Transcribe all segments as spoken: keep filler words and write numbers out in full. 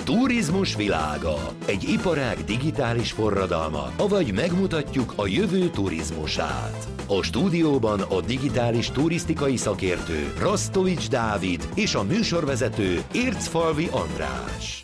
Turizmus világa. Egy iparág digitális forradalma, avagy megmutatjuk a jövő turizmusát. A stúdióban a digitális turisztikai szakértő Rasztovics Dávid és a műsorvezető Ércfalvi András.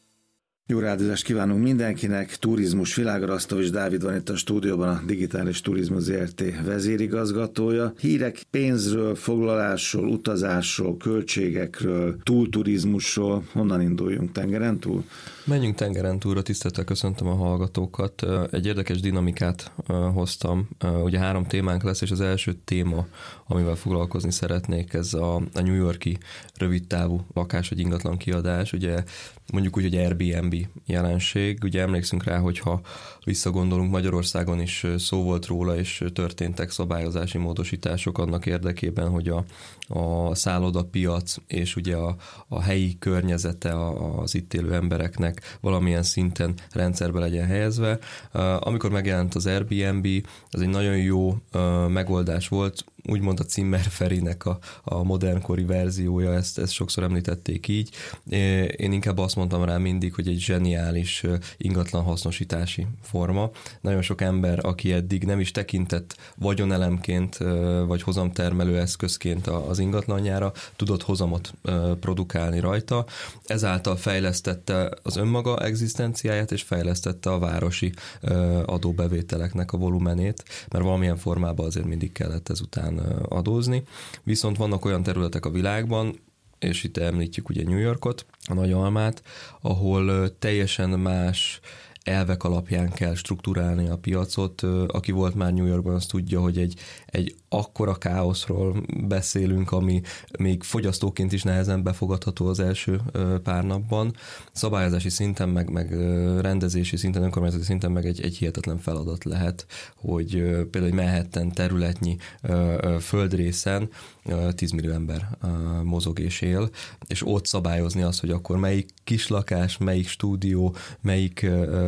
Jó rádiózást kívánunk mindenkinek, turizmus világa, Rasztovics Dávid van itt a stúdióban, a Digitális Turizmus zé er té vezérigazgatója. Hírek pénzről, foglalásról, utazásról, költségekről, túlturizmusról, honnan induljunk, tengeren túl? Menjünk tengeren túlra, tisztelettel köszöntöm a hallgatókat. Egy érdekes dinamikát hoztam. Ugye három témánk lesz, és az első téma, amivel foglalkozni szeretnék, ez a, a New York-i rövidtávú lakás vagy ingatlan kiadás. Ugye mondjuk úgy, hogy Airbnb jelenség. Ugye emlékszünk rá, hogyha visszagondolunk, Magyarországon is szó volt róla, és történtek szabályozási módosítások annak érdekében, hogy a, a szállodapiac és ugye a, a helyi környezete az itt élő embereknek valamilyen szinten rendszerbe legyen helyezve. Amikor megjelent az Airbnb, az egy nagyon jó megoldás volt, úgymond a Zimmer Ferinek a, a modernkori verziója, ezt, ezt sokszor említették így. Én inkább azt mondtam rá mindig, hogy egy zseniális ingatlan hasznosítási forma. Nagyon sok ember, aki eddig nem is tekintett vagyonelemként, vagy hozamtermelő eszközként az ingatlanjára, tudott hozamot produkálni rajta. Ezáltal fejlesztette az önmaga egzisztenciáját, és fejlesztette a városi adóbevételeknek a volumenét, mert valamilyen formában azért mindig kellett ezután adózni. Viszont vannak olyan területek a világban, és itt említjük ugye New Yorkot, a Nagy Almát, ahol teljesen más elvek alapján kell strukturálni a piacot. Aki volt már New Yorkban, az tudja, hogy egy, egy akkora káoszról beszélünk, ami még fogyasztóként is nehezen befogadható az első pár napban. Szabályozási szinten, meg, meg rendezési szinten, önkormányzati szinten meg egy, egy hihetetlen feladat lehet, hogy például egy Manhattan területnyi földrészen tíz millió ember mozog és él, és ott szabályozni azt, hogy akkor melyik kislakás, melyik stúdió, melyik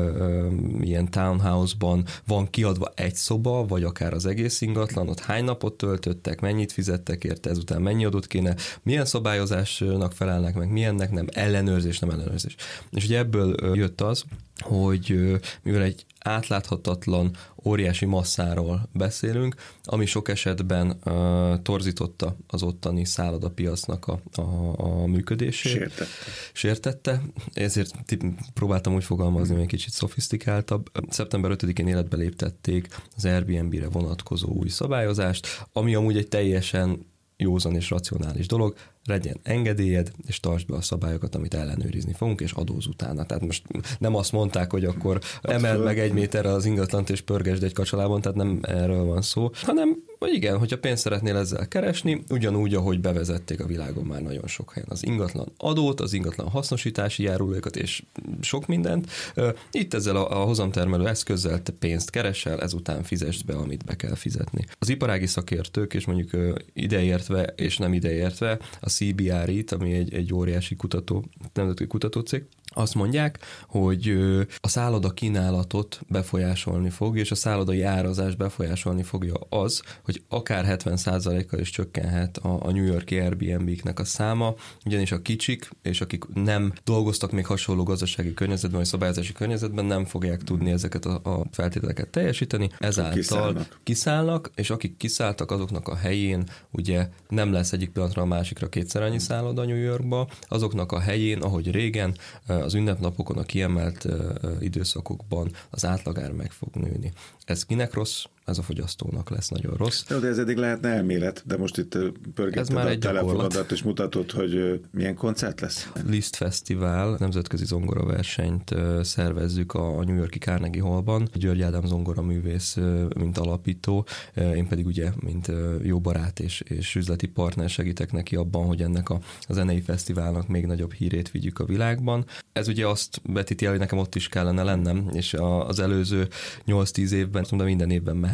ilyen townhouse-ban van kiadva egy szoba, vagy akár az egész ingatlan, ott hány napot töltöttek, mennyit fizettek érte, ezután mennyi adót kéne, milyen szabályozásnak felelnek meg, milyennek nem, ellenőrzés, nem ellenőrzés. És ugye ebből jött az, hogy mivel egy átláthatatlan, óriási masszáról beszélünk, ami sok esetben uh, torzította az ottani szállodapiacnak a, a, a működését. Sértette. Sértette, ezért próbáltam úgy fogalmazni, hogy egy kicsit szofisztikáltabb. szeptember ötödikén életbe léptették az Airbnb-re vonatkozó új szabályozást, ami amúgy egy teljesen józan és racionális dolog, legyen engedélyed, és tartsd be a szabályokat, amit ellenőrizni fogunk, és adóz utána. Tehát most nem azt mondták, hogy akkor emeld meg egy méterre az ingatlant, és pörgesd egy kacsalában, tehát nem erről van szó, hanem, hogy igen, hogyha pénzt szeretnél ezzel keresni, ugyanúgy, ahogy bevezették a világon már nagyon sok helyen az ingatlan adót, az ingatlan hasznosítási járulékot, és sok mindent. Itt ezzel a, a hozamtermelő eszközzel te pénzt keresel, ezután fizesd be, amit be kell fizetni. Az iparági szakértők, és mondjuk ideértve, és nem ideértve, a cé bé er i-t, ami egy, egy óriási kutató, nemzetközi kutatócég, azt mondják, hogy a szálloda kínálatot befolyásolni fog, és a szállodai árazás befolyásolni fogja az, hogy akár hetven százalékkal is csökkenhet a, a New York-i Airbnb-knek a száma, ugyanis a kicsik, és akik nem dolgoztak még hasonló gazdasági környezetben, vagy szabályozási környezetben, nem fogják tudni ezeket a, a feltételeket teljesíteni, ezáltal kiszállnak. kiszállnak, és akik kiszálltak, azoknak a helyén ugye nem lesz egyik pillanatra a másikra kétszer annyi szálloda New Yorkba, azoknak a helyén, ahogy régen, az ünnepnapokon, a kiemelt uh, időszakokban az átlagár meg fog nőni. Ez kinek rossz? Ez a fogyasztónak lesz nagyon rossz. Jó, de ez eddig lehetne elmélet, de most itt pörgetted a telefonodat, és mutatod, hogy milyen koncert lesz. Liszt Fesztivál, nemzetközi zongoraversenyt szervezzük a New York-i Carnegie Hallban. György Ádám zongoraművész, mint alapító, én pedig ugye, mint jó barát és, és üzleti partner segítek neki abban, hogy ennek a, a zenei fesztiválnak még nagyobb hírét vigyük a világban. Ez ugye azt vetíti el, hogy nekem ott is kellene lennem, és az előző nyolc-tíz évben, tudom, minden évben mehet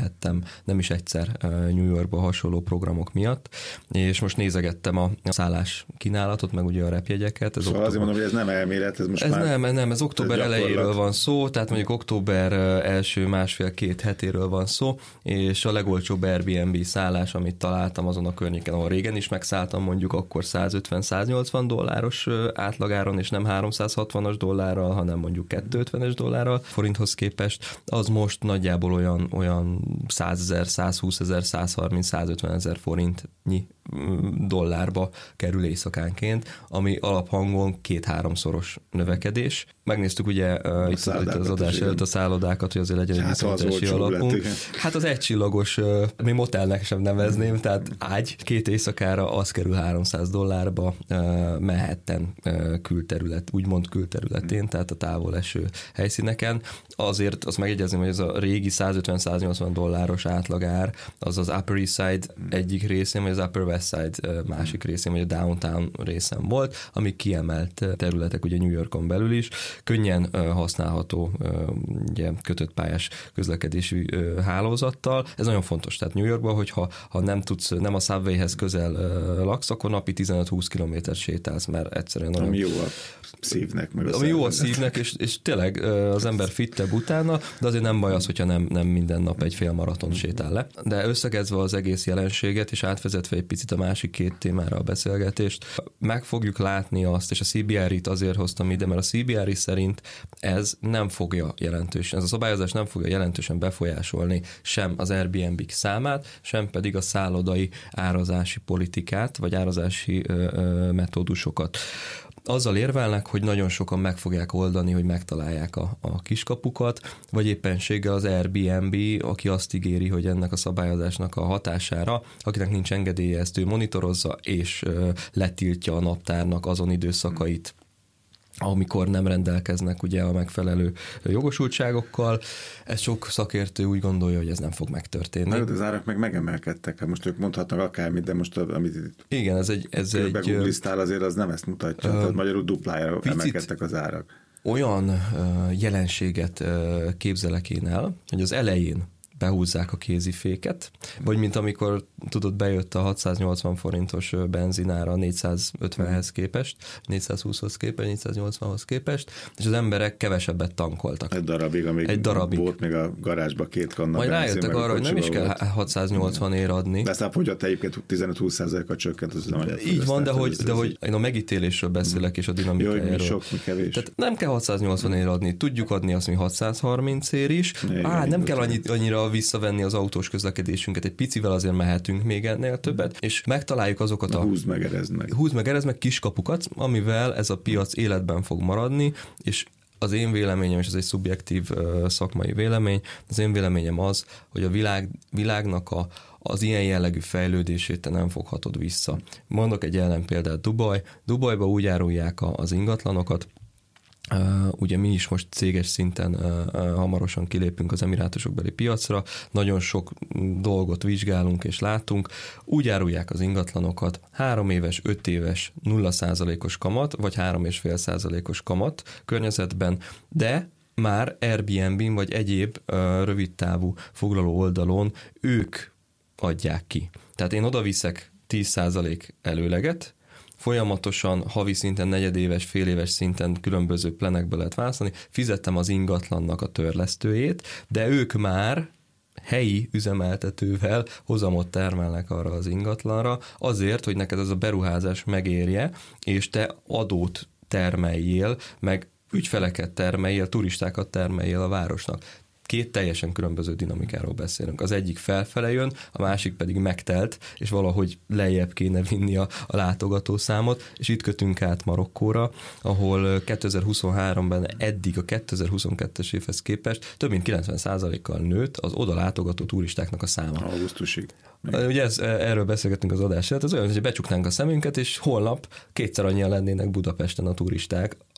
lehettem nem is egyszer New Yorkba hasonló programok miatt, és most nézegettem a szállás kínálatot, meg ugye a repjegyeket. Ez szóval október... azért mondom, hogy ez nem elmélet, ez most ez már... Nem, nem, ez október ez elejéről van szó, tehát mondjuk október első másfél-két hetéről van szó, és a legolcsóbb Airbnb szállás, amit találtam azon a környéken, ahol régen is megszálltam, mondjuk akkor százötven-száznyolcvan dolláros átlagáron, és nem háromszázhatvanas dollárral, hanem mondjuk kétszázötvenes dollárral forinthoz képest, az most nagyjából olyan, olyan százezer, százhúszezer, százharminc, százötvenezer forintnyi dollárba kerül éjszakánként, ami alaphangon két-háromszoros növekedés. Megnéztük ugye uh, itt az adás előtt a szállodákat, hogy azért legyen egy viszontási alapunk. Hát az egycsillagos, uh, mi motelnek sem nevezném, tehát ágy, két éjszakára az kerül háromszáz dollárba uh, Manhattan uh, külterület, úgymond külterületén, hmm. tehát a távol eső helyszíneken. Azért azt megjegyezném, hogy ez a régi százötven-száznyolcvan dolláros átlagár, az az Upper East Side egyik részén, vagy az Upper West Side másik részén, vagy a Downtown részen volt, amik kiemelt területek ugye New Yorkon belül is, könnyen használható ugye, kötött pályás közlekedési hálózattal. Ez nagyon fontos. Tehát New Yorkban, hogyha ha nem tudsz, nem a Subwayhez közel laksz, akkor napi tizenöt-húsz kilométert sétálsz, mert egyszerűen nagyon... Ami jó a szívnek, meg a Ami jó a szívnek, és, és tényleg az ember fittebb utána, de azért nem baj az, hogyha nem, nem minden nap egy fél maraton sétál le. De összegezve az egész jelenséget, és átvezetve egy picit a másik két témára a beszélgetést, meg fogjuk látni azt, és a cé bé er í-t azért hoztam ide, mert a cé bé er í szerint ez nem fogja jelentősen, ez a szabályozás nem fogja jelentősen befolyásolni sem az Airbnb-k számát, sem pedig a szállodai árazási politikát, vagy árazási ö, ö, metódusokat. Azzal érvelnek, hogy nagyon sokan meg fogják oldani, hogy megtalálják a, a kiskapukat, vagy éppenséggel az Airbnb, aki azt ígéri, hogy ennek a szabályozásnak a hatására, akinek nincs engedélye, ezt ő monitorozza, és ö, letiltja a naptárnak azon időszakait, amikor nem rendelkeznek ugye a megfelelő jogosultságokkal. Ez sok szakértő úgy gondolja, hogy ez nem fog megtörténni. Na, az árak meg megemelkedtek. Hát most ők mondhatnak akármit, de most amit igen, ez egy... Ez egy begoogliztál, azért az nem ezt mutatja. Uh, Tehát magyarul duplájára emelkedtek az árak. Olyan uh, jelenséget uh, képzelek én el, hogy az elején behúzzák a kéziféket, vagy mint amikor tudod, bejött a hatszáznyolcvan forintos benzinára négyszázötvenhez képest, négyszázhúszhoz képest, négyszáznyolcvanhoz képest, és az emberek kevesebbet tankoltak. Egy darabig, amíg Egy darabig. volt még a garázsba két kanna majd benzin. rájöttek arra, hogy nem is kell volt. hatszáznyolcvan ér adni. De aztán fogyott egyébként tizenöt-húsz százalékkal csökkent. Az nem így van, de hogy, de hogy én a megítélésről beszélek, mm. és a dinamikájáról. Jó, mi sok, mi kevés. Tehát nem kell hatszáznyolcvan ér adni, tudjuk adni azt mi hatszázharminc ér is. Igen, Á, nem kell annyit, annyira visszavenni az autós közlekedésünket, egy picivel azért mehetünk még ennél többet, és megtaláljuk azokat a... Húzd meg, erezd meg. Húzd meg, erezd meg kiskapukat, amivel ez a piac életben fog maradni, és az én véleményem, és ez egy szubjektív uh, szakmai vélemény, az én véleményem az, hogy a világ, világnak a, az ilyen jellegű fejlődését te nem foghatod vissza. Mondok egy ellenpéldát, Dubaj. Dubajba úgy árulják a, az ingatlanokat, Uh, ugye mi is most céges szinten uh, uh, hamarosan kilépünk az emirátusokbeli piacra, nagyon sok dolgot vizsgálunk és látunk, úgy árulják az ingatlanokat, három éves, öt éves, nulla százalékos kamat, vagy három és fél százalékos kamat környezetben, de már Airbnb-n vagy egyéb uh, rövidtávú foglaló oldalon ők adják ki. Tehát én oda viszek tíz százalék előleget, folyamatosan havi szinten, negyedéves, féléves szinten különböző plenekből lehet választani, fizettem az ingatlannak a törlesztőjét, de ők már helyi üzemeltetővel hozamot termelnek arra az ingatlanra, azért, hogy neked ez a beruházás megérje, és te adót termeljél, meg ügyfeleket termeljél, turistákat termeljél a városnak. Két teljesen különböző dinamikáról beszélünk. Az egyik felfele jön, a másik pedig megtelt, és valahogy lejjebb kéne vinni a, a látogatószámot, és itt kötünk át Marokkóra, ahol kétezer-huszonháromban eddig a kétezer-huszonkettes évhez képest több mint kilencven százalékkal nőtt az oda látogató turistáknak a száma. Augusztusig. Ugye ez, erről beszélgettünk az adás előtt, ez olyan, hogy becsuknánk a szemünket, és holnap kétszer annyian lennének Budapesten a turisták,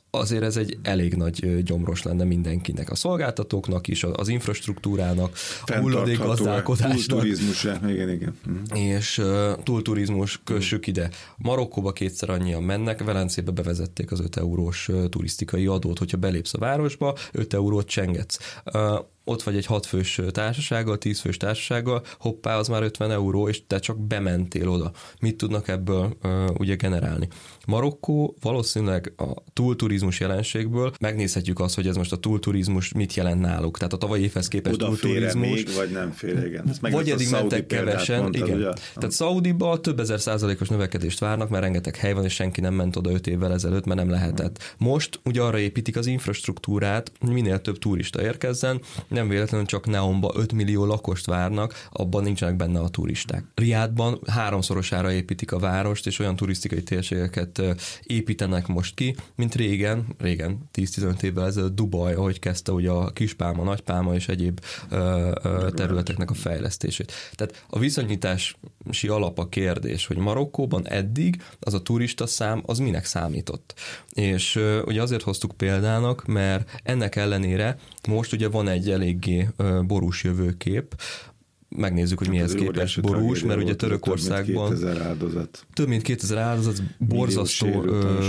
azért ez egy elég nagy gyomros lenne mindenkinek. A szolgáltatóknak is, az infrastruktúrának, a hulladékgazdálkodásnak. Túlturizmusra, igen, igen. És uh, túlturizmus, kössük ide. Marokkóba kétszer annyian mennek, Velencébe bevezették az öt eurós uh, turisztikai adót, hogyha belépsz a városba, öt eurót csengetsz. Uh, ott vagy egy hatfős társasággal, tízfős társasággal, hoppá, az már ötven euró, és te csak bementél oda. Mit tudnak ebből uh, ugye generálni? Marokkó valószínűleg a túlturizmus jelenségből megnézhetjük azt, hogy ez most a túlturizmus mit jelent náluk. Tehát a tavalyi évhez képest oda túlturizmus. Még, vagy nem fér, igen. Vagy eddig mentek kevesen, mondtad, igen. Ugye? Tehát Szaudiba több ezer százalékos növekedést várnak, mert rengeteg hely van, és senki nem ment oda öt évvel ezelőtt, mert nem lehetett. Most ugye arra építik az infrastruktúrát, minél több turista érkezzen, nem véletlenül csak Neomba öt millió lakost várnak, abban nincsenek benne a turisták. Riádban háromszorosára építik a várost, és olyan turisztikai térségeket építenek most ki, mint régen, régen tíz-tizenöt évvel ezelőtt Dubaj, ahogy kezdte ugye a Kispálma, Nagypálma és egyéb ö, ö, területeknek a fejlesztését. Tehát a viszonyítási alap a kérdés, hogy Marokkóban eddig az a turista szám, az minek számított. És ö, ugye azért hoztuk példának, mert ennek ellenére most ugye van egy eléggé ö, borús jövőkép, megnézzük, hogy mihez képest borús, mert ugye Törökországban több mint kétezer áldozat. Több mint kétezer áldozat, borzasztó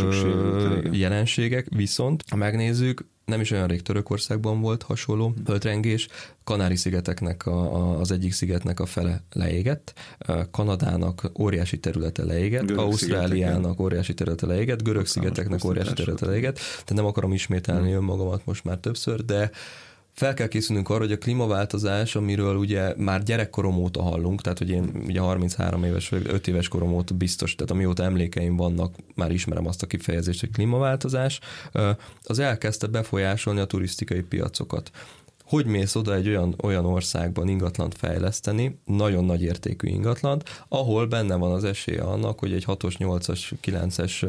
jelenségek, viszont ha megnézzük, nem is olyan rég Törökországban volt hasonló földrengés, Kanári-szigeteknek a, a, az egyik szigetnek a fele leégett, Kanadának óriási területe leégett, görög Ausztráliának szigeteken. óriási területe leégett, görög szigeteknek óriási területe leégett, tehát nem akarom ismételni önmagamat most már többször, de fel kell készülnünk arra, hogy a klímaváltozás, amiről ugye már gyerekkorom óta hallunk, tehát hogy én ugye harminchárom éves vagy öt éves korom óta biztos, tehát amióta emlékeim vannak, már ismerem azt a kifejezést, hogy klímaváltozás, az elkezdte befolyásolni a turisztikai piacokat. Hogy mész oda egy olyan, olyan országban ingatlant fejleszteni, nagyon nagy értékű ingatlant, ahol benne van az esélye annak, hogy egy hatos, nyolcas, kilences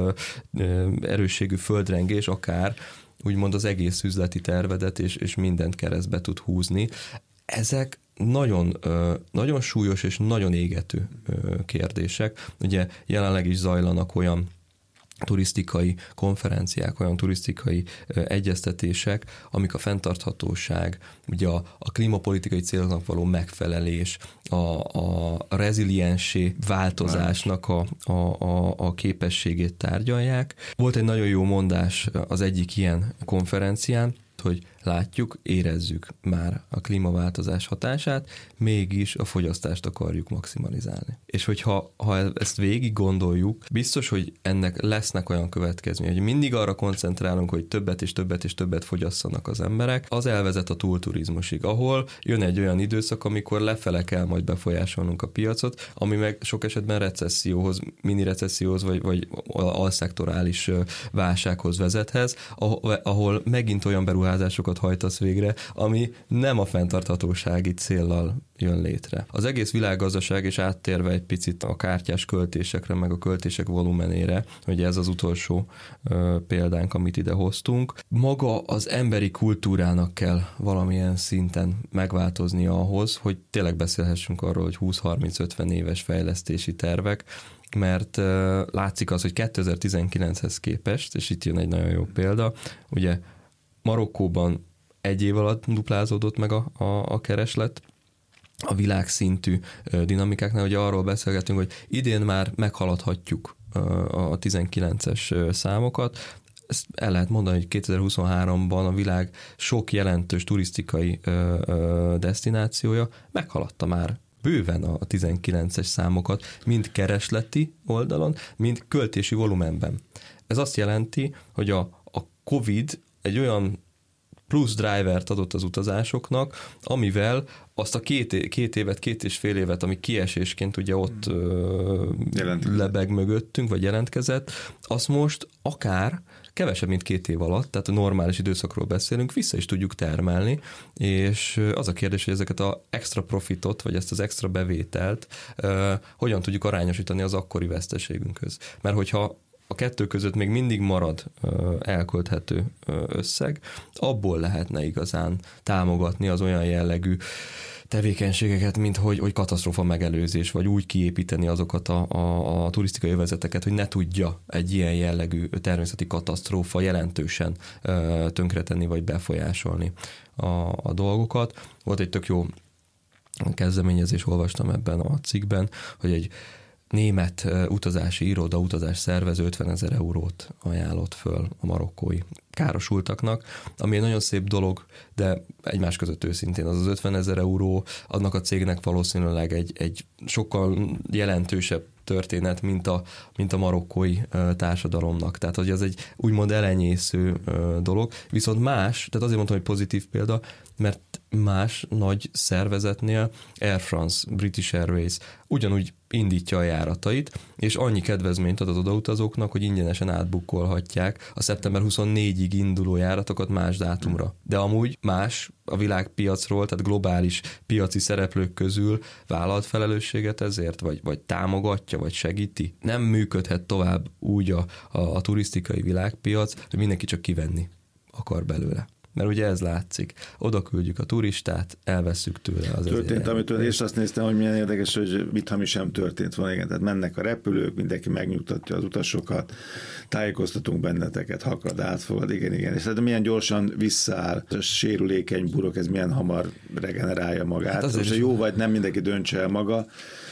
erősségű földrengés akár úgymond az egész üzleti tervedet és, és mindent keresztbe tud húzni. Ezek nagyon, nagyon súlyos és nagyon égető kérdések. Ugye jelenleg is zajlanak olyan turisztikai konferenciák, olyan turisztikai egyeztetések, amik a fenntarthatóság, ugye a, a klímapolitikai céloknak való megfelelés, a, a reziliensé változásnak a, a, a, a képességét tárgyalják. Volt egy nagyon jó mondás az egyik ilyen konferencián, hogy látjuk, érezzük már a klímaváltozás hatását, mégis a fogyasztást akarjuk maximalizálni. És hogyha ha ezt végig gondoljuk, biztos, hogy ennek lesznek olyan következmények, hogy mindig arra koncentrálunk, hogy többet és többet és többet fogyasszanak az emberek, az elvezet a túlturizmusig, ahol jön egy olyan időszak, amikor lefele kell majd befolyásolnunk a piacot, ami meg sok esetben recesszióhoz, mini recesszióhoz, vagy, vagy alszektorális válsághoz vezethez, ahol, ahol megint olyan beruházásokat hajtasz végre, ami nem a fenntarthatósági céllal jön létre. Az egész világgazdaság is áttérve egy picit a kártyás költésekre, meg a költések volumenére, hogy ez az utolsó ö, példánk, amit ide hoztunk. Maga az emberi kultúrának kell valamilyen szinten megváltoznia ahhoz, hogy tényleg beszélhessünk arról, hogy húsz-harminc-ötven éves fejlesztési tervek, mert uh, látszik az, hogy kétezer-tizenkilenchez képest, és itt jön egy nagyon jó példa, ugye Marokkóban egy év alatt duplázódott meg a, a, a kereslet, a világszintű dinamikáknál, ugye arról beszélgetünk, hogy idén már meghaladhatjuk a tizenkilences számokat. Ezt el lehet mondani, hogy kétezer-huszonháromban a világ sok jelentős turisztikai desztinációja meghaladta már bőven a tizenkilences számokat, mind keresleti oldalon, mind költési volumenben. Ez azt jelenti, hogy a, a Covid egy olyan plusz drivert adott az utazásoknak, amivel azt a két, két évet, két és fél évet, ami kiesésként ugye ott hmm. lebeg mögöttünk, vagy jelentkezett, azt most akár kevesebb, mint két év alatt, tehát a normális időszakról beszélünk, vissza is tudjuk termelni, és az a kérdés, hogy ezeket az extra profitot, vagy ezt az extra bevételt uh, hogyan tudjuk arányosítani az akkori veszteségünkhöz. Mert hogyha a kettő között még mindig marad elkölthető összeg, abból lehetne igazán támogatni az olyan jellegű tevékenységeket, mint hogy, hogy katasztrófa megelőzés, vagy úgy kiépíteni azokat a, a, a turisztikai övezeteket, hogy ne tudja egy ilyen jellegű természeti katasztrófa jelentősen ö, tönkretenni, vagy befolyásolni a, a dolgokat. Volt egy tök jó kezdeményezés, olvastam ebben a cikkben, hogy egy német utazási iroda, utazás szervező ötvenezer eurót ajánlott föl a marokkói károsultaknak, ami egy nagyon szép dolog, de egymás között őszintén az az ötvenezer euró, annak a cégnek valószínűleg egy, egy sokkal jelentősebb történet, mint a, mint a marokkói társadalomnak. Tehát, hogy ez egy úgymond elenyésző dolog. Viszont más, tehát azért mondtam, hogy pozitív példa, mert más nagy szervezetnél Air France, British Airways ugyanúgy indítja a járatait, és annyi kedvezményt ad az odautazóknak, hogy ingyenesen átbukkolhatják a szeptember huszonnégyedikéig induló járatokat más dátumra. De amúgy más a világpiacról, tehát globális piaci szereplők közül vállalt felelősséget ezért, vagy, vagy támogatja, vagy segíti. Nem működhet tovább úgy a, a, a turisztikai világpiac, hogy mindenki csak kivenni akar belőle. Mert ugye ez látszik. Oda küldjük a turistát, elvesszük tőle az történt, amit és azt néztem, hogy milyen érdekes, hogy mit hamis sem történt volna. Igen, tehát mennek a repülők, mindenki megnyugtatja az utasokat, tájékoztatunk benneteket, hakad, átfogad, igen, igen. És tehát milyen gyorsan visszaáll, a sérülékeny burok, ez milyen hamar regenerálja magát. Hát most jó vagy, nem mindenki döntse el maga,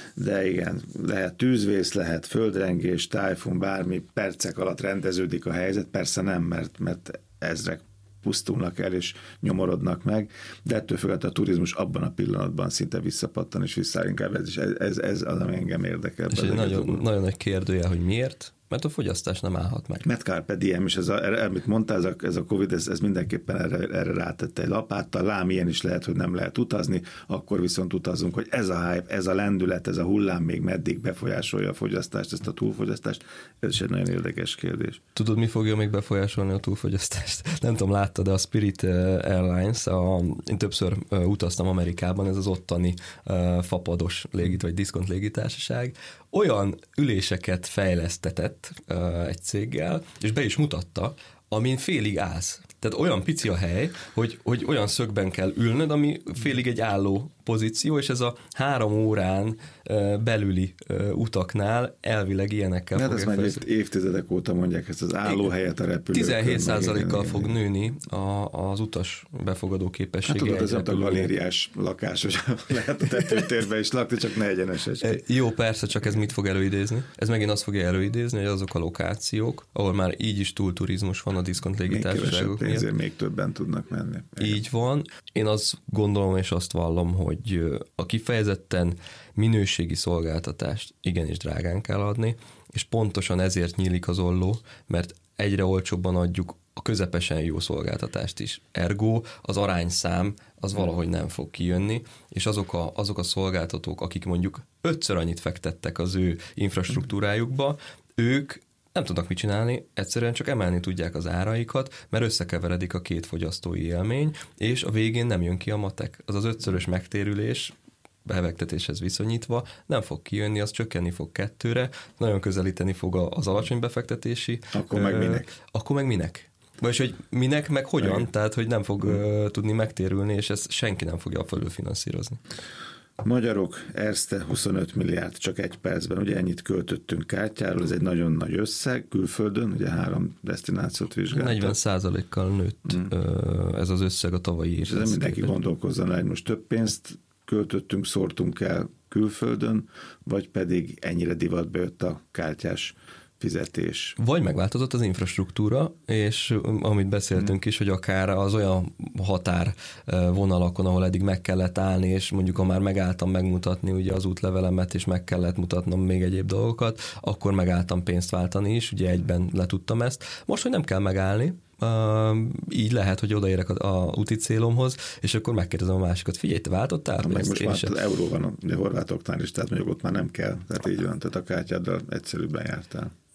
de igen, lehet tűzvész, lehet földrengés, tájfun, bármi, percek alatt rendeződik a helyzet, persze nem, mert, mert ezrek pusztulnak el és nyomorodnak meg, de ettől függetlenül a turizmus abban a pillanatban szinte visszapattan és visszaáll inkább ez, és ez, ez, ez az, ami engem érdekel. És egy nagyon, nagyon nagy kérdője, hogy miért? Mert a fogyasztás nem állhat meg. Mert carpe diem, és ez a, amit mondtál, ez a, ez a Covid, ez, ez mindenképpen erre, erre rátette egy lapáttal, lám ilyen is lehet, hogy nem lehet utazni, akkor viszont utazunk, hogy ez a hype, ez a lendület, ez a hullám még meddig befolyásolja a fogyasztást, ezt a túlfogyasztást, ez is egy nagyon érdekes kérdés. Tudod, mi fogja még befolyásolni a túlfogyasztást? Nem tudom, láttad, de a Spirit Airlines, a, én többször utaztam Amerikában, ez az ottani uh, fapados légit, vagy diszkont légitársaság, olyan üléseket fejlesztetett uh, egy céggel, és be is mutatta, amin félig állsz. Tehát olyan pici a hely, hogy, hogy olyan szögben kell ülnöd, ami félig egy álló pozíció, és ez a három órán uh, belüli uh, utaknál elvileg ilyenekkel hát fog ezt már évtizedek óta mondják ezt az állóhelyet a repülőkön. tizenhét százalékkal fog igen. nőni a, az utas befogadó képessége. Hát tudod, ez a galériás lakás, hogy lehet a tetőtérben is lakni, csak ne egyenes. Jó, persze, csak ez mit fog előidézni? Ez megint azt fogja előidézni, hogy azok a lokációk, ahol már így is túlturizmus van a diszkont légitársaságok miatt. Pénzért még többen tudnak menni. Igen. Így van. Én azt gondolom és azt vallom, hogy a kifejezetten minőségi szolgáltatást igenis drágán kell adni, és pontosan ezért nyílik az olló, mert egyre olcsóbban adjuk a közepesen jó szolgáltatást is. Ergo az arányszám az valahogy nem fog kijönni, és azok a, azok a szolgáltatók, akik mondjuk ötször annyit fektettek az ő infrastruktúrájukba, ők nem tudnak mit csinálni, egyszerűen csak emelni tudják az áraikat, mert összekeveredik a két fogyasztói élmény, és a végén nem jön ki a matek. Az az ötszörös megtérülés, befektetéshez viszonyítva nem fog kijönni, az csökkenni fog kettőre, nagyon közelíteni fog az alacsony befektetési. Akkor meg minek? Akkor meg minek? Vagyis, hogy minek, meg hogyan, meg. Tehát, hogy nem fog hmm. tudni megtérülni, és ezt senki nem fogja fölülfinanszírozni. Magyarok, Erste huszonöt milliárd csak egy percben, ugye ennyit költöttünk kártyáról, ez egy nagyon nagy összeg, külföldön, ugye három desztinációt vizsgáltak. negyven százalékkal nőtt hmm. ez az összeg a tavalyi évhez. És mindenki gondolkozzon, hogy most több pénzt költöttünk, szórtunk el külföldön, vagy pedig ennyire divatba jött a kártyás fizetés. Vagy megváltozott az infrastruktúra, és amit beszéltünk hmm. is, hogy akár az olyan határvonalakon, ahol eddig meg kellett állni, és mondjuk ha már megálltam megmutatni ugye az útlevelemet, és meg kellett mutatnom még egyéb dolgokat, akkor megálltam pénzt váltani is, ugye egyben letudtam ezt. Most, hogy nem kell megállni, Uh, így lehet, hogy odaérek a, a úti célomhoz, és akkor megkérdezem a másikat, figyelj, te váltottál? Ha, meg most már az euró van, ugye horvátoknál is, tehát mondjuk ott már nem kell, tehát így van, tehát a kártyáddal egyszerűbben jártál.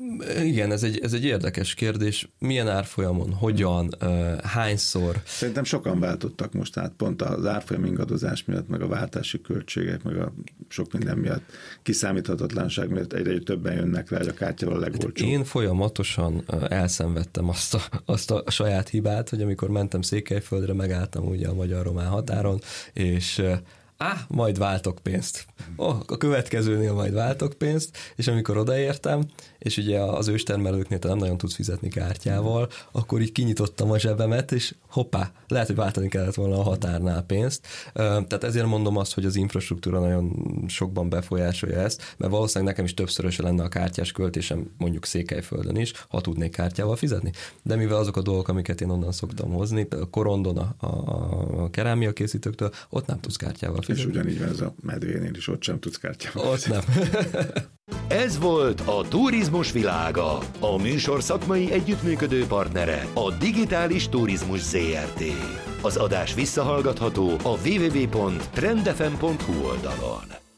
Igen, ez egy, ez egy érdekes kérdés. Milyen árfolyamon, hogyan, uh, hányszor? Szerintem sokan váltottak most át, pont az árfolyam ingadozás miatt, meg a váltási költségek, meg a sok minden miatt, kiszámíthatatlanság miatt egyre többen jönnek rá, hogy a kártyával a legolcsóbb. Én folyamatosan elszenvedtem azt a, azt a saját hibát, hogy amikor mentem Székelyföldre, megálltam ugye a magyar-román határon, és Á, majd váltok pénzt. Oh, a következőnél majd váltok pénzt, és amikor odaértem, és ugye az őstermelőknél te nem nagyon tudsz fizetni kártyával, akkor így kinyitottam a zsebemet, és hoppá, lehet, hogy váltani kellett volna a határnál pénzt. Tehát ezért mondom azt, hogy az infrastruktúra nagyon sokban befolyásolja ezt, mert valószínűleg nekem is többszöröse lenne a kártyás költésem mondjuk Székelyföldön is, ha tudnék kártyával fizetni. De mivel azok a dolgok, amiket én onnan szoktam hozni, a Korondon, a, a kerámia készítőktől, ott nem tudsz kártyával fizetni. És ugyanígy van ez a medvénél is, ott sem tudsz kártyával. Ott nem. Ez volt a Turizmus világa. A műsor szakmai együttműködő partnere a Digitális Turizmus zé er té. Az adás visszahallgatható a double-u double-u double-u pont trendfm pont hu oldalon.